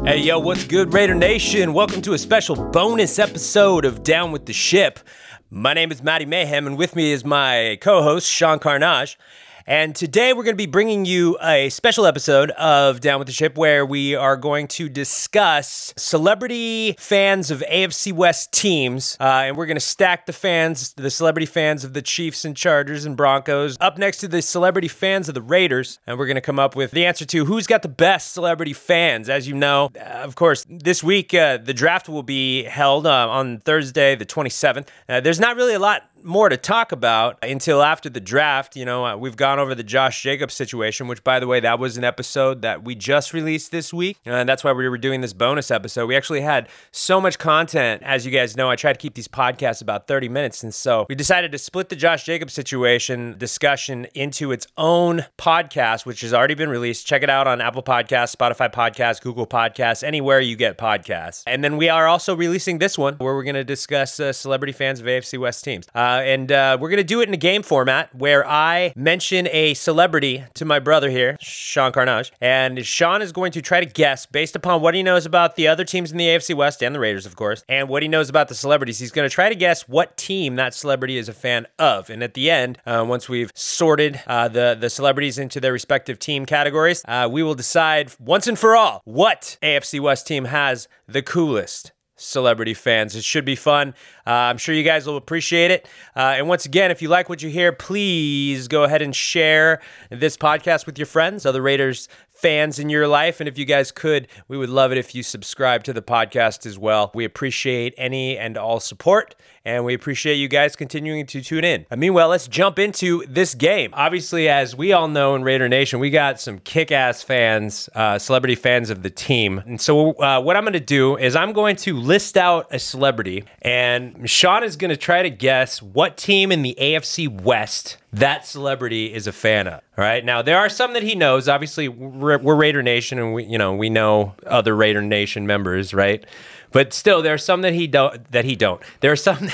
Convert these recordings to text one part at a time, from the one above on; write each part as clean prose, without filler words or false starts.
Hey, yo, what's good, Raider Nation? Welcome to a special bonus episode of Down with the Ship. My name is Matty Mayhem, and with me is my co-host, Sean Carnage. And today we're going to be bringing you a special episode of Down with the Ship where we are going to discuss celebrity fans of AFC West teams. And we're going to stack the celebrity fans of the Chiefs and Chargers and Broncos up next to the celebrity fans of the Raiders. And we're going to come up with the answer to who's got the best celebrity fans. As you know, of course, this week the draft will be held on Thursday, the 27th. There's not really a lot more to talk about until after the draft. You know, we've gone over the Josh Jacobs situation, which, by the way, that was an episode that we just released this week. And that's why we were doing this bonus episode. We actually had so much content. As you guys know, I try to keep these podcasts about 30 minutes. And so we decided to split the Josh Jacobs situation discussion into its own podcast, which has already been released. Check it out on Apple Podcasts, Spotify Podcasts, Google Podcasts, anywhere you get podcasts. And then we are also releasing this one where we're going to discuss celebrity fans of AFC West teams. And we're going to do it in a game format where I mention a celebrity to my brother here, Sean Carnage, and Sean is going to try to guess based upon what he knows about the other teams in the AFC West and the Raiders, of course, and what he knows about the celebrities. He's going to try to guess what team that celebrity is a fan of. And at the end, once we've sorted the celebrities into their respective team categories, we will decide once and for all what AFC West team has the coolest celebrity fans. It should be fun. I'm sure you guys will appreciate it. And once again, if you like what you hear, please go ahead and share this podcast with your friends, other Raiders fans in your life. And if you guys could, we would love it if you subscribe to the podcast as well. We appreciate any and all support, and we appreciate you guys continuing to tune in. Meanwhile, let's jump into this game. Obviously, as we all know in Raider Nation, we got some kick-ass fans, celebrity fans of the team. And so what I'm going to do is I'm going to list out a celebrity, and Sean is going to try to guess what team in the AFC West that celebrity is a fan of. All right. Now, there are some that he knows. Obviously, we're Raider Nation, and we know other Raider Nation members, right? But still, there are some that he don't. There are some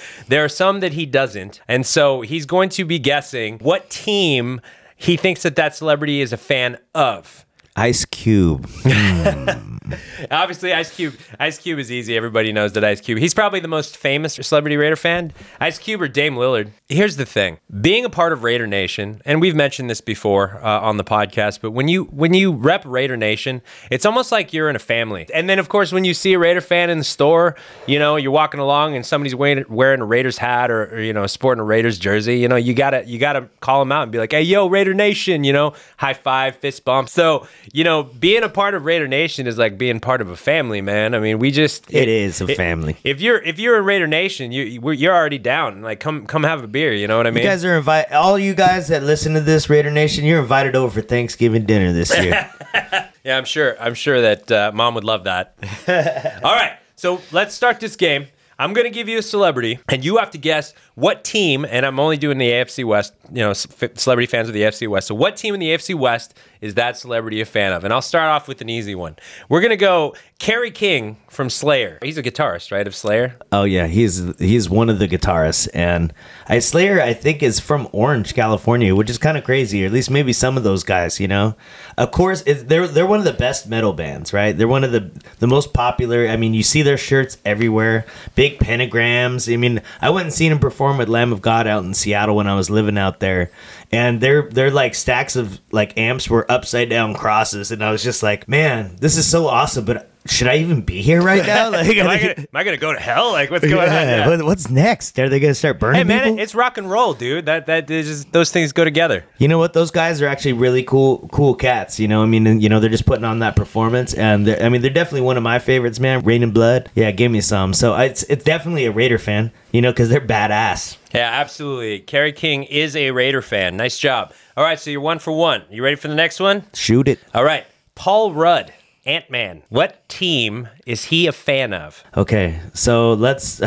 that he doesn't. And so he's going to be guessing what team he thinks that celebrity is a fan of. Ice Cube. Obviously, Ice Cube is easy. Everybody knows that Ice Cube. He's probably the most famous celebrity Raider fan. Ice Cube or Dame Lillard. Here's the thing. Being a part of Raider Nation, and we've mentioned this before on the podcast, but when you rep Raider Nation, it's almost like you're in a family. And then, of course, when you see a Raider fan in the store, you're walking along and somebody's wearing a Raiders hat or sporting a Raiders jersey, you gotta call them out and be like, hey, yo, Raider Nation, high five, fist bump. So, being a part of Raider Nation is like being part of a family, man. I mean, it is a family. If you're in Raider Nation, you're already down. Like, come have a beer. You know what I mean? You guys are invited. All you guys that listen to this, Raider Nation, you're invited over for Thanksgiving dinner this year. Yeah, I'm sure that Mom would love that. All right, so let's start this game. I'm going to give you a celebrity, and you have to guess what team, and I'm only doing the AFC West, celebrity fans of the AFC West. So what team in the AFC West is that celebrity a fan of? And I'll start off with an easy one. We're going to go Kerry King from Slayer. He's a guitarist, right, of Slayer? Oh, yeah, he's one of the guitarists. And Slayer, I think, is from Orange, California, which is kind of crazy, or at least maybe some of those guys, Of course, they're one of the best metal bands, right? They're one of the most popular. I mean, you see their shirts everywhere, big pentagrams. I mean, I went and seen them perform at Lamb of God out in Seattle when I was living out there. And they're like stacks of like amps were upside down crosses. And I was just like, man, this is so awesome. But should I even be here right now? Like, am I gonna go to hell? Like, what's going on? Yeah. What's next? Are they gonna start burning? Hey, man, people? It's rock and roll, dude. That is just, those things go together. You know what? Those guys are actually really cool cats. I mean, they're just putting on that performance, and they're definitely one of my favorites, man. Rain and Blood, yeah, give me some. So it's definitely a Raider fan, because they're badass. Yeah, absolutely. Kerry King is a Raider fan. Nice job. All right, so you're 1 for 1. You ready for the next one? Shoot it. All right, Paul Rudd. Ant-Man. What team is he a fan of? Okay, so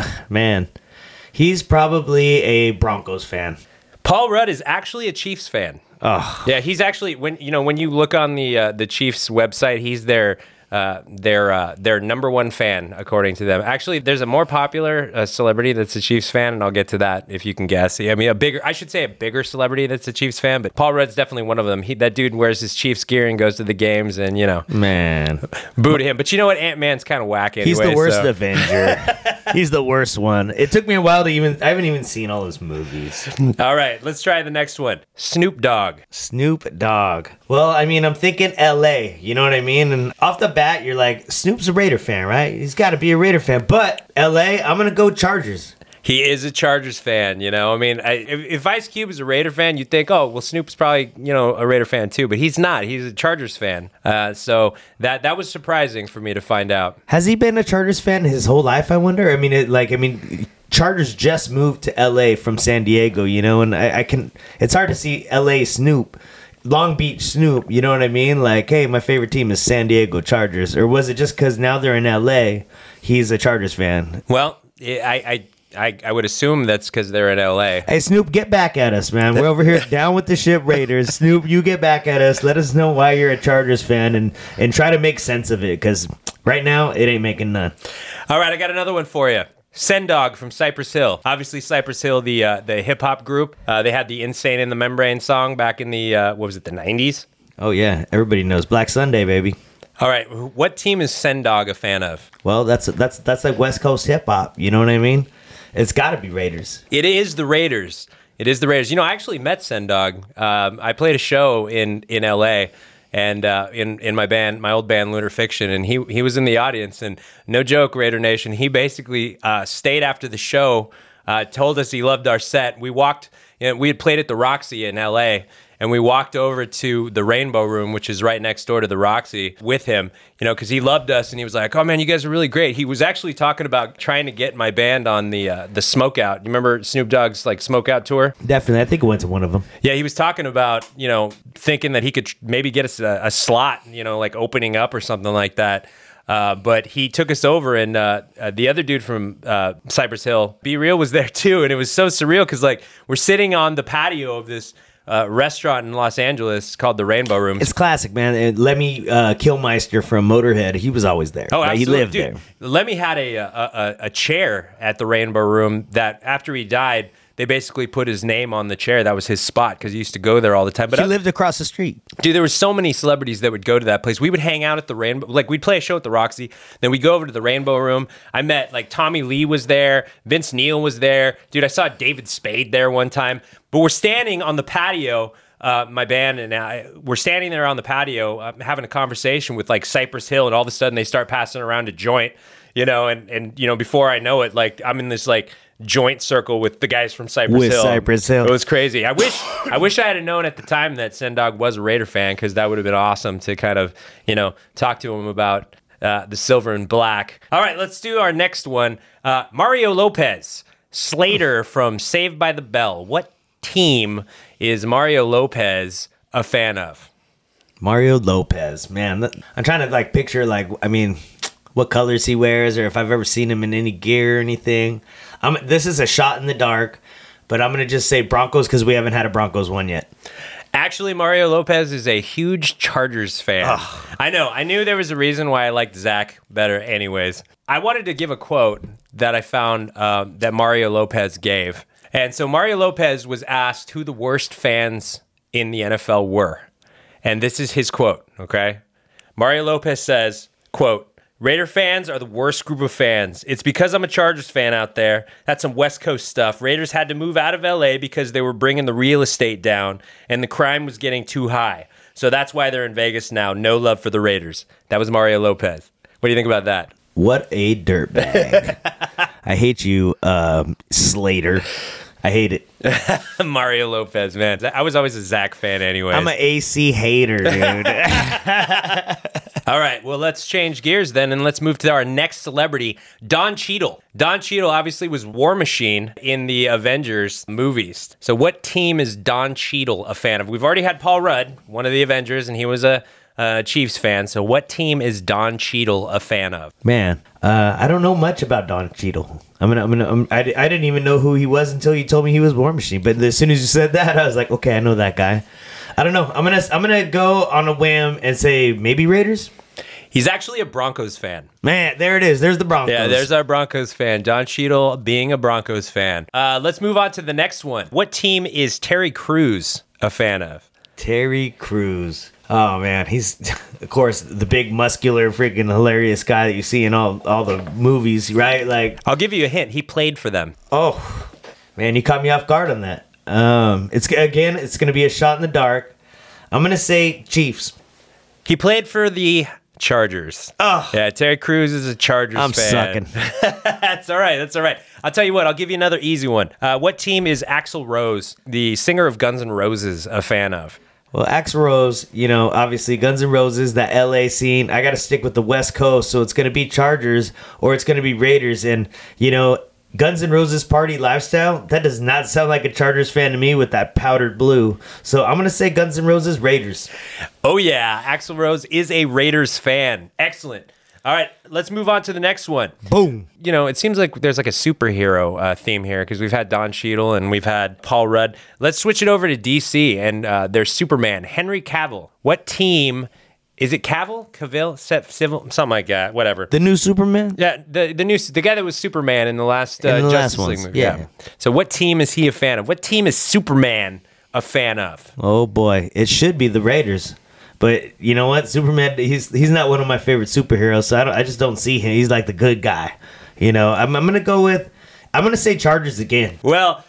he's probably a Broncos fan. Paul Rudd is actually a Chiefs fan. Oh. Yeah, he's actually, when you look on the Chiefs website, he's their their number one fan, according to them. Actually, there's a more popular celebrity that's a Chiefs fan, and I'll get to that if you can guess. I mean, a bigger celebrity that's a Chiefs fan, but Paul Rudd's definitely one of them. That dude wears his Chiefs gear and goes to the games, and man, boo to him. But you know what? Ant-Man's kind of whack anyway. He's the worst Avenger. He's the worst one. It took me a while I haven't even seen all his movies. All right, let's try the next one. Snoop Dogg. Snoop Dogg. Well, I mean, I'm thinking LA, you know what I mean? And off the bat, you're like, Snoop's a Raider fan, right? He's got to be a Raider fan. But LA, I'm going to go Chargers. He is a Chargers fan, I mean, if Ice Cube is a Raider fan, you'd think, oh, well, Snoop's probably, a Raider fan too, but he's not. He's a Chargers fan. So that was surprising for me to find out. Has he been a Chargers fan his whole life, I wonder? I mean, Chargers just moved to LA from San Diego, and it's hard to see LA Snoop. Long Beach Snoop, you know what I mean? Like, hey, my favorite team is San Diego Chargers. Or was it just because now they're in LA, he's a Chargers fan? Well, I would assume that's because they're in LA. Hey, Snoop, get back at us, man. We're over here down with the ship Raiders. Snoop, you get back at us. Let us know why you're a Chargers fan and try to make sense of it, because right now it ain't making none. All right, I got another one for you. Sendog from Cypress Hill. Obviously, Cypress Hill, the hip hop group. They had the Insane in the Membrane song back in the, the 90s? Oh, yeah. Everybody knows Black Sunday, baby. All right. What team is Sendog a fan of? Well, that's like West Coast hip hop. You know what I mean? It's got to be Raiders. It is the Raiders. I actually met Sendog. I played a show in L.A., and in my band, my old band, Lunar Fiction, and he was in the audience. And no joke, Raider Nation, he basically stayed after the show, told us he loved our set. We walked, we had played at the Roxy in L.A., and we walked over to the Rainbow Room, which is right next door to the Roxy, with him, because he loved us, and he was like, oh, man, you guys are really great. He was actually talking about trying to get my band on the Smokeout. You remember Snoop Dogg's, Smokeout tour? Definitely. I think I went to one of them. Yeah, he was talking about, thinking that he could maybe get us a slot, opening up or something like that. But he took us over, and the other dude from Cypress Hill, Be Real, was there too, and it was so surreal because, we're sitting on the patio of this restaurant in Los Angeles called the Rainbow Room. It's classic, man. And Lemmy Kilmister from Motorhead, he was always there. Oh, absolutely. He lived Dude, there. Lemmy had a chair at the Rainbow Room that after he died, they basically put his name on the chair. That was his spot because he used to go there all the time. But he lived across the street. Dude, there were so many celebrities that would go to that place. We would hang out at the Rainbow. We'd play a show at the Roxy. Then we'd go over to the Rainbow Room. I met, Tommy Lee was there. Vince Neil was there. Dude, I saw David Spade there one time. But we're standing on the patio, my band and I, we're standing there on the patio having a conversation with, Cypress Hill, and all of a sudden they start passing around a joint, and before I know it, I'm in this, joint circle with the guys from Cypress Hill. Cypress Hill. It was crazy. I wish I had known at the time that Sendog was a Raider fan, because that would have been awesome to kind of, talk to him about the silver and black. All right, let's do our next one. Mario Lopez, Slater from Saved by the Bell. What team is Mario Lopez a fan of? Mario Lopez, man. I'm trying to picture what colors he wears, or if I've ever seen him in any gear or anything. This is a shot in the dark, but I'm going to just say Broncos because we haven't had a Broncos one yet. Actually, Mario Lopez is a huge Chargers fan. Ugh. I know. I knew there was a reason why I liked Zach better anyways. I wanted to give a quote that I found that Mario Lopez gave. And so Mario Lopez was asked who the worst fans in the NFL were. And this is his quote, okay? Mario Lopez says, quote, Raider fans are the worst group of fans. It's because I'm a Chargers fan out there. That's some West Coast stuff. Raiders had to move out of LA because they were bringing the real estate down and the crime was getting too high. So that's why they're in Vegas now. No love for the Raiders. That was Mario Lopez. What do you think about that? What a dirtbag. I hate you, Slater. I hate it. Mario Lopez, man. I was always a Zach fan anyway. I'm an AC hater, dude. All right, well, let's change gears then, and let's move to our next celebrity, Don Cheadle. Don Cheadle obviously was War Machine in the Avengers movies. So what team is Don Cheadle a fan of? We've already had Paul Rudd, one of the Avengers, and he was a Chiefs fan. So what team is Don Cheadle a fan of? Man, I don't know much about Don Cheadle. I didn't even know who he was until you told me he was War Machine. But as soon as you said that, I was like, okay, I know that guy. I don't know. I'm gonna go on a whim and say maybe Raiders. He's actually a Broncos fan. Man, there it is. There's the Broncos. Yeah, there's our Broncos fan. Don Cheadle being a Broncos fan. Let's move on to the next one. What team is Terry Crews a fan of? Terry Crews. Oh, man. He's, of course, the big, muscular, freaking hilarious guy that you see in all the movies, right? Like, I'll give you a hint. He played for them. oh, man, you caught me off guard on that. It's going to be a shot in the dark. I'm going to say Chiefs. He played for the Chargers. Oh. Yeah, Terry Crews is a Chargers I'm fan. sucking. That's all right. That's all right. I'll tell you what. I'll give you another easy one. What team is Axl Rose, the singer of Guns N' Roses, a fan of? Well, Axl Rose, obviously Guns N' Roses, that LA scene. I got to stick with the West Coast, so it's going to be Chargers or it's going to be Raiders. And, Guns N' Roses party lifestyle, that does not sound like a Chargers fan to me with that powdered blue. So I'm going to say Guns N' Roses, Raiders. Oh, yeah. Axl Rose is a Raiders fan. Excellent. All right, let's move on to the next one. Boom. It seems like there's like a superhero theme here because we've had Don Cheadle and we've had Paul Rudd. Let's switch it over to DC and there's Superman, Henry Cavill. What team... Is it Cavill, Civil, something like that? Whatever. The new Superman? Yeah, the guy that was Superman in the last Justice League movie. Yeah. So what team is he a fan of? What team is Superman a fan of? Oh boy, it should be the Raiders. But you know what, Superman, he's not one of my favorite superheroes. So I just don't see him. He's like the good guy. I'm gonna say Chargers again. Well,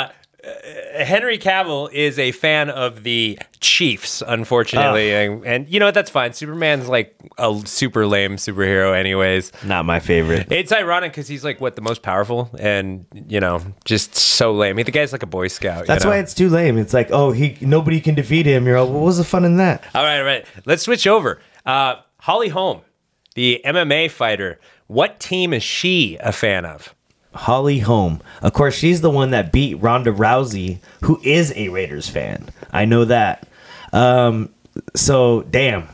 Henry Cavill is a fan of the Chiefs, unfortunately. And you know what? That's fine. Superman's like a super lame superhero anyways. Not my favorite. It's ironic because he's like, the most powerful and, just so lame. The guy's like a Boy Scout. That's why it's too lame. It's like, nobody can defeat him. You're all, what was the fun in that? All right. Let's switch over. Holly Holm, the MMA fighter. What team is she a fan of? Holly Holm. Of course, she's the one that beat Ronda Rousey, who is a Raiders fan. I know that. So damn.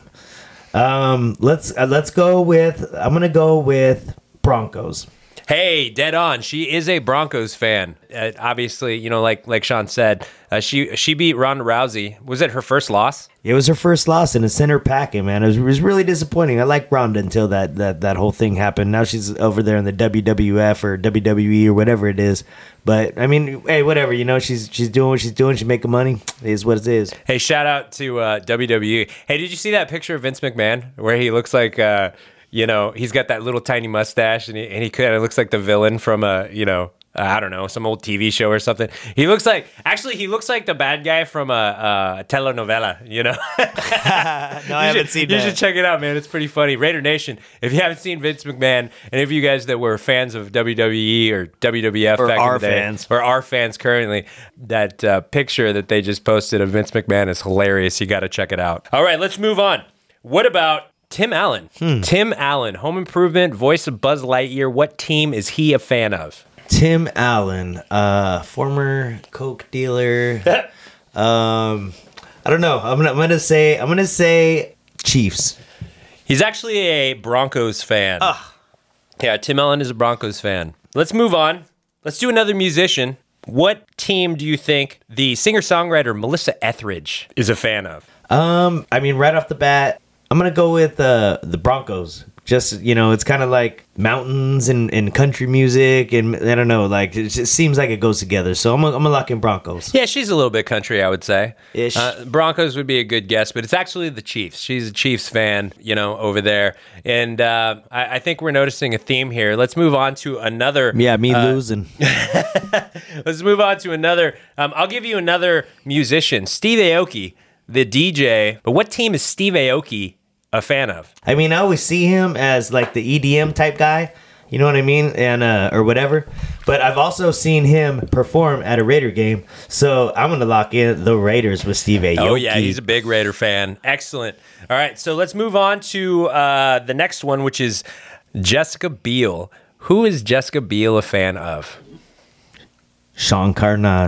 Let's go with. I'm gonna go with Broncos. Hey, dead on. She is a Broncos fan. Obviously, like Sean said, she beat Ronda Rousey. Was it her first loss? It was her first loss in a center packing, man. It was really disappointing. I liked Ronda until that whole thing happened. Now she's over there in the WWF or WWE or whatever it is. But I mean, hey, whatever. She's doing what she's doing. She's making money. It is what it is. Hey, shout out to WWE. Hey, did you see that picture of Vince McMahon where he looks like? He's got that little tiny mustache, and he kind of looks like the villain from I don't know, some old TV show or something. He looks like the bad guy from a telenovela, No, I haven't seen that. You should check it out, man. It's pretty funny. Raider Nation, if you haven't seen Vince McMahon, and if you guys that were fans of WWE or WWF or back are in the day, fans. or are fans currently, that picture that they just posted of Vince McMahon is hilarious. You got to check it out. All right, let's move on. What about Tim Allen? Tim Allen, Home Improvement, voice of Buzz Lightyear. What team is he a fan of? Tim Allen, former Coke dealer. I don't know. I'm gonna say Chiefs. He's actually a Broncos fan. Yeah, Tim Allen is a Broncos fan. Let's move on. Let's do another musician. What team do you think the singer-songwriter Melissa Etheridge is a fan of? Right off the bat, I'm gonna go with the Broncos. Just, it's kind of like mountains and country music, and I don't know, like it just seems like it goes together. So I'm gonna lock in Broncos. Yeah, she's a little bit country, I would say. Ish. Broncos would be a good guess, but it's actually the Chiefs. She's a Chiefs fan, over there, and I think we're noticing a theme here. Let's move on to another. Yeah, me losing. Let's move on to another. I'll give you another musician, Steve Aoki, the DJ. But what team is Steve Aoki a fan of? I always see him as like the EDM type guy, you know what I mean, and or whatever. But I've also seen him perform at a Raider game, so I'm gonna lock in the Raiders with Steve Aoki. Oh yeah, he's a big Raider fan. Excellent. All right, so let's move on to the next one, which is Jessica Biel. Who is Jessica Biel a fan of? Sean Carnage.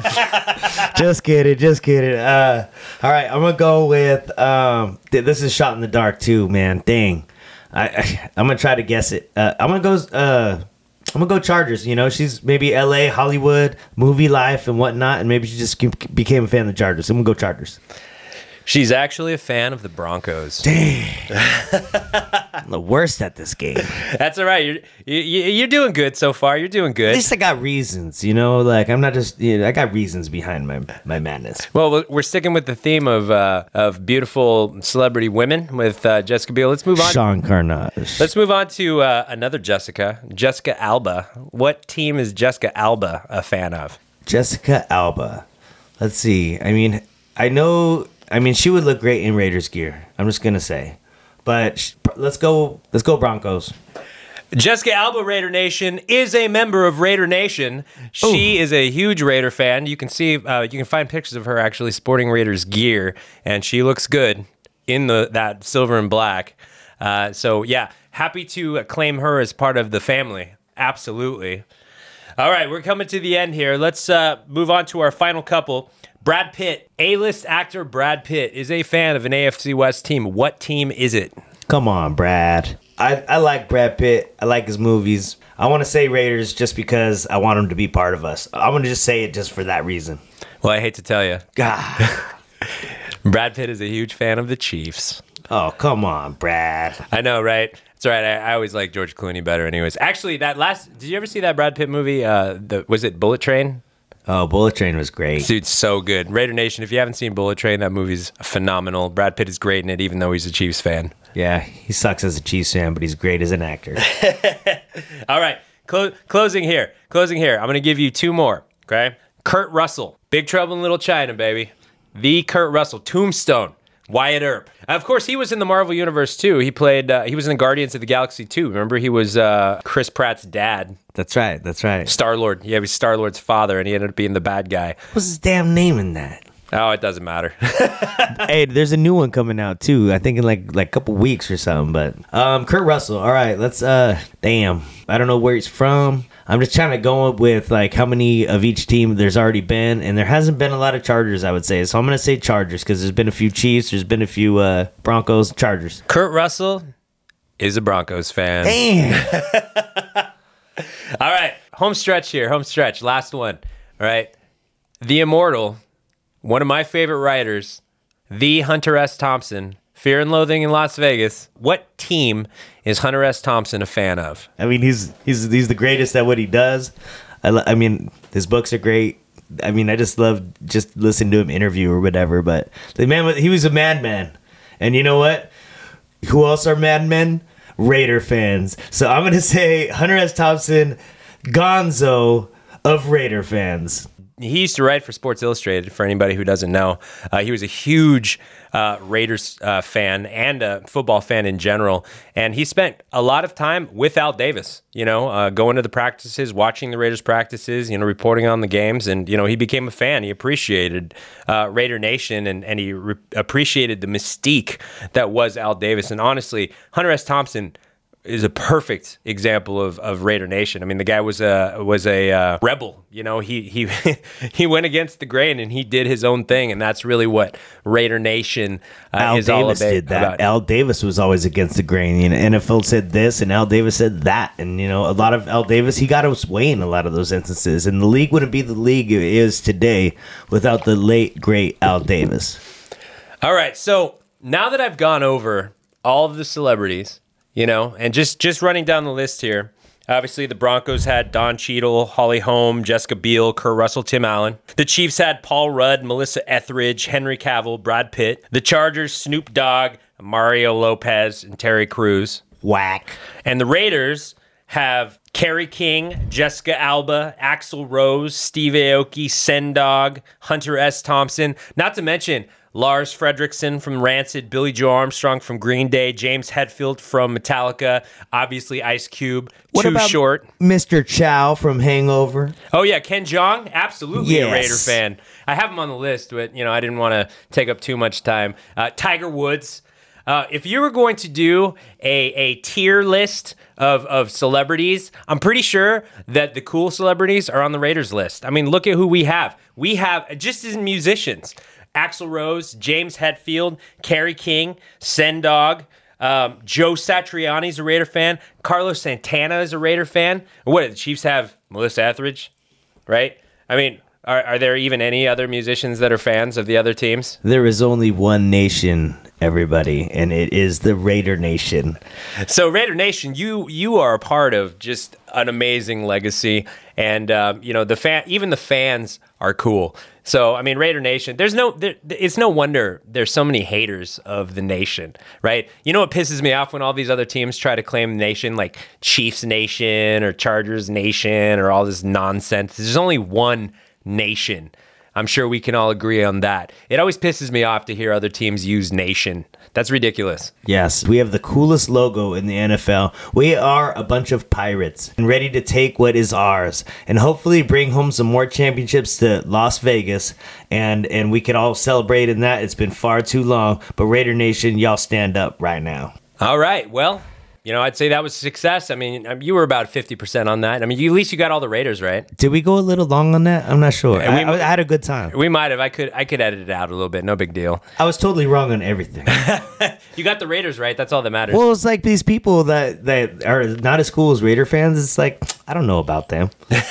Just kidding. All right, I'm gonna go with this is shot in the dark too, man. Dang, I'm gonna try to guess it. I'm gonna go Chargers. She's maybe L.A., Hollywood, movie life and whatnot, and maybe she just became a fan of the Chargers. I'm gonna go Chargers. She's actually a fan of the Broncos. Damn. I'm the worst at this game. That's all right. You're doing good so far. You're doing At good. least I got reasons, you know? Like, I'm not just, you know, I got reasons behind my madness. Well, we're sticking with the theme of beautiful celebrity women with Jessica Biel. Let's move on. Sean Carnage. Let's move on to another Jessica Alba. What team is Jessica Alba a fan of? Jessica Alba. Let's see. I mean, she would look great in Raiders gear. I'm just going to say. But let's go Broncos. Jessica Alba, Raider Nation, is a member of Raider Nation. She is a huge Raider fan. You can see, you can find pictures of her actually sporting Raiders gear, and she looks good in that silver and black. So yeah, happy to claim her as part of the family. Absolutely. All right, we're coming to the end here. Let's move on to our final couple. Brad Pitt, A-list actor Brad Pitt, is a fan of an AFC West team. What team is it? Come on, Brad. I like Brad Pitt. I like his movies. I want to say Raiders just because I want him to be part of us. I'm going to just say it just for that reason. Well, I hate to tell you. God. Brad Pitt is a huge fan of the Chiefs. Oh, come on, Brad. I know, right? It's all right. I always like George Clooney better anyways. Actually, did you ever see that Brad Pitt movie? Was it Bullet Train? Oh, Bullet Train was great. Dude, so good. Raider Nation, if you haven't seen Bullet Train, that movie's phenomenal. Brad Pitt is great in it, even though he's a Chiefs fan. Yeah, he sucks as a Chiefs fan, but he's great as an actor. All right, closing here. I'm going to give you two more, okay? Kurt Russell, Big Trouble in Little China, baby. The Kurt Russell, Tombstone, Wyatt Earp. Of course, he was in the Marvel Universe, too. He was in Guardians of the Galaxy 2. Remember, he was Chris Pratt's dad. That's right. Star-Lord. Yeah, he was Star-Lord's father, and he ended up being the bad guy. What's his damn name in that? Oh, it doesn't matter. Hey, there's a new one coming out too. I think in like a couple weeks or something. But Kurt Russell. All right, let's. Damn, I don't know where he's from. I'm just trying to go up with like how many of each team there's already been, and there hasn't been a lot of Chargers, I would say. So I'm gonna say Chargers because there's been a few Chiefs, there's been a few Broncos, Chargers. Kurt Russell is a Broncos fan. Damn. All right, home stretch here. Last one. All right, the Immortal. One of my favorite writers, the Hunter S. Thompson, Fear and Loathing in Las Vegas. What team is Hunter S. Thompson a fan of? I mean, he's the greatest at what he does. I mean, his books are great. I mean, I just love just listening to him interview or whatever. But the man, he was a madman. And you know what? Who else are madmen? Raider fans. So I'm going to say Hunter S. Thompson, Gonzo of Raider fans. He used to write for Sports Illustrated, for anybody who doesn't know. He was a huge Raiders fan and a football fan in general. And he spent a lot of time with Al Davis, going to the practices, watching the Raiders practices, reporting on the games. And, he became a fan. He appreciated Raider Nation and he appreciated the mystique that was Al Davis. And honestly, Hunter S. Thompson is a perfect example of Raider Nation. I mean, the guy was a rebel. He went against the grain and he did his own thing, and that's really what Raider Nation is all about. Did that. Al Davis was always against the grain. NFL said this, and Al Davis said that, and a lot of Al Davis, he got his way in a lot of those instances, and the league wouldn't be the league it is today without the late great Al Davis. All right, so now that I've gone over all of the celebrities. And just running down the list here, obviously the Broncos had Don Cheadle, Holly Holm, Jessica Biel, Kurt Russell, Tim Allen. The Chiefs had Paul Rudd, Melissa Etheridge, Henry Cavill, Brad Pitt. The Chargers, Snoop Dogg, Mario Lopez, and Terry Crews. Whack. And the Raiders have Kerry King, Jessica Alba, Axl Rose, Steve Aoki, Sendog, Hunter S. Thompson, not to mention Lars Fredrickson from Rancid, Billy Joe Armstrong from Green Day, James Hetfield from Metallica, obviously Ice Cube, what Too about Short. Mr. Chow from Hangover? Oh, yeah, Ken Jeong, absolutely Yes. a Raider fan. I have him on the list, but, I didn't want to take up too much time. Tiger Woods. If you were going to do a tier list of celebrities, I'm pretty sure that the cool celebrities are on the Raiders list. I mean, look at who we have. We have, just as musicians, Axl Rose, James Hetfield, Kerry King, Sendog, Joe Satriani's a Raider fan, Carlos Santana is a Raider fan. What, the Chiefs have Melissa Etheridge, right? I mean, Are there even any other musicians that are fans of the other teams? There is only one nation, everybody, and it is the Raider Nation. So Raider Nation, you are a part of just an amazing legacy, and even the fans are cool. So I mean, Raider Nation. It's no wonder there's so many haters of the nation, right? You know what pisses me off when all these other teams try to claim nation, like Chiefs Nation or Chargers Nation or all this nonsense. There's only one nation. I'm sure we can all agree on that. It always pisses me off to hear other teams use nation. That's ridiculous. Yes, we have the coolest logo in the NFL. We are a bunch of pirates and ready to take what is ours and hopefully bring home some more championships to Las Vegas, and we can all celebrate in that. It's been far too long, but Raider Nation, y'all stand up right now. All right, well, I'd say that was a success. I mean, you were about 50% on that. I mean, at least you got all the Raiders right. Did we go a little long on that? I'm not sure. I had a good time. We might have. I could edit it out a little bit. No big deal. I was totally wrong on everything. You got the Raiders right. That's all that matters. Well, it's like these people that are not as cool as Raider fans. It's like, I don't know about them.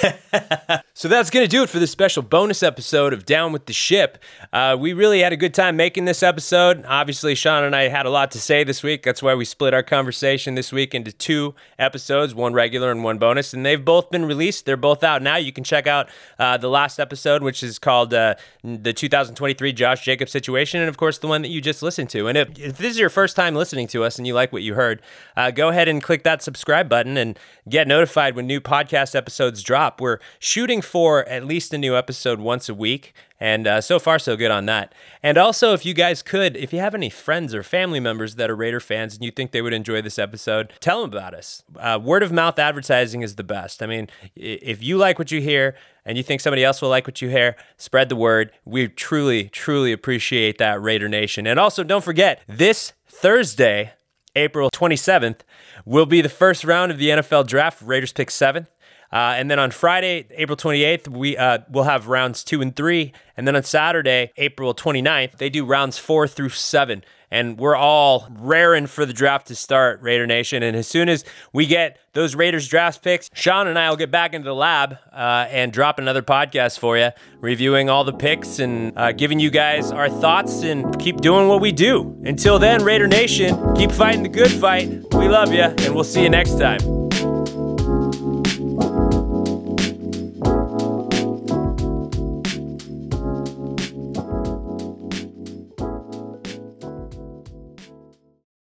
So that's going to do it for this special bonus episode of Down with the Ship. We really had a good time making this episode. Obviously, Sean and I had a lot to say this week. That's why we split our conversation this week into 2 episodes, one regular and one bonus, and they've both been released. They're both out now. You can check out the last episode, which is called the 2023 Josh Jacobs situation, and of course the one that you just listened to. And if this is your first time listening to us and you like what you heard, go ahead and click that subscribe button and get notified when new podcast episodes drop. We're shooting for at least a new episode once a week. And so far, so good on that. And also, if you have any friends or family members that are Raider fans and you think they would enjoy this episode, tell them about us. Word of mouth advertising is the best. I mean, if you like what you hear and you think somebody else will like what you hear, spread the word. We truly, truly appreciate that, Raider Nation. And also, don't forget, this Thursday, April 27th, will be the first round of the NFL Draft. Raiders pick 7th. And then on Friday, April 28th, we'll have rounds 2 and 3. And then on Saturday, April 29th, they do rounds 4 through 7. And we're all raring for the draft to start, Raider Nation. And as soon as we get those Raiders draft picks, Sean and I will get back into the lab and drop another podcast for you, reviewing all the picks and giving you guys our thoughts and keep doing what we do. Until then, Raider Nation, keep fighting the good fight. We love you, and we'll see you next time.